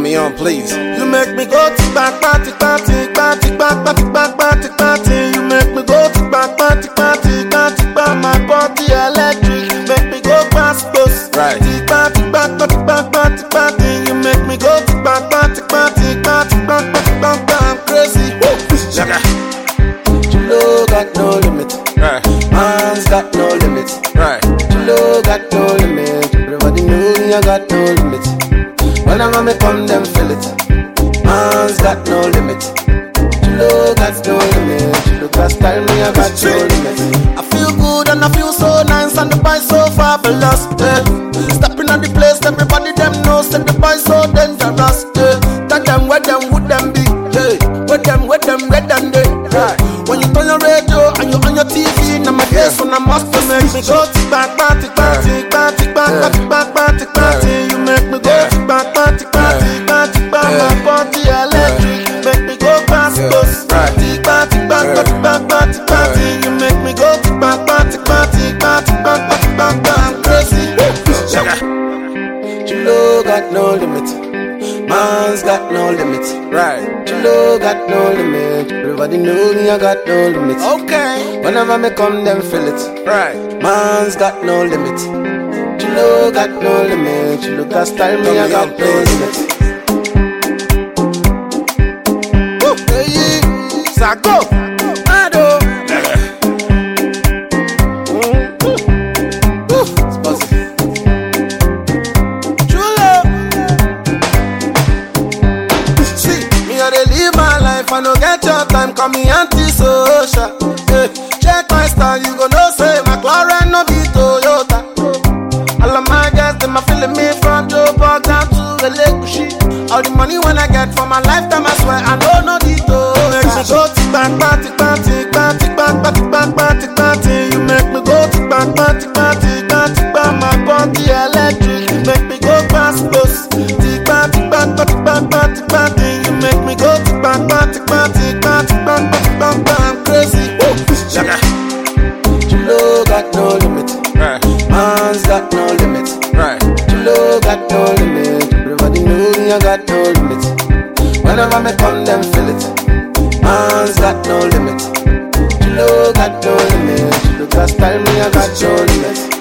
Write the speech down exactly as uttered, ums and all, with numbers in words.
me on, please. You make me go to back, party, party, party, back, party, back, party, party. You make me go to back, party, party, party, back, my body electric. Make me go past close. Right. Party, back, party, back, party, party. You make me go to back, party, party, party, back, party, back, I'm crazy. Sugar. Chilo got no limit. Right. Man's got no limit. Right. Chilo got no limit. Everybody know me, I got no limit. When I'm me come, them feel it. Man's got no limit. Chilo got no limit. Chilo got style, me, I got no limit. I feel good and I feel so nice and the boy so fabulous. Yeah. Stepping on the place, everybody them knows that the boy so dangerous. Yeah. Tell them where them would them be. Yeah. Where them, where them, where them they. Right. When you turn your radio and you on your T V, now my face when I must to make me go to back, party, party, party, back, party, back, party, party. You make me go to back, party, party, party, back, my body electric. Make me go past those party, party, back, party, back, party, party. You make me go to back, party, party, party, back, party, back, I'm crazy. Chilo got no limit. Man's got no limit. Right. Chilo got no limit. Everybody know me, I got no limit. Okay. Whenever me come, them feel it. Right. Man's got no limit. Chilo got no limit. Chilo got style, me, I got no limit. Woo! Hey, Sago. Ado. I no get your time, call me anti-social. Hey, check my style, you gon' know say McLaren no be Toyota. All of my guys, them a feeling me from Joburg down to Elekushi. All the money when I get for my lifetime, I swear I know no detail. Make me go to back, party, party, party, back, party, back, party, party. You make me go to back, party, party, party, back, my body electric. Make me go past those. Party, back, party, back, party, party. You make me go to back, party, party, party, back, party, back, I'm crazy. Sugar. Chilo got no limit. Right. Man's got no limit. Right. Chilo got no limit. Everybody know me, I got no limit. Whenever me come, them feel it. Man's got no limit. Chilo got no limit. Chilo got style, me, I got no limit.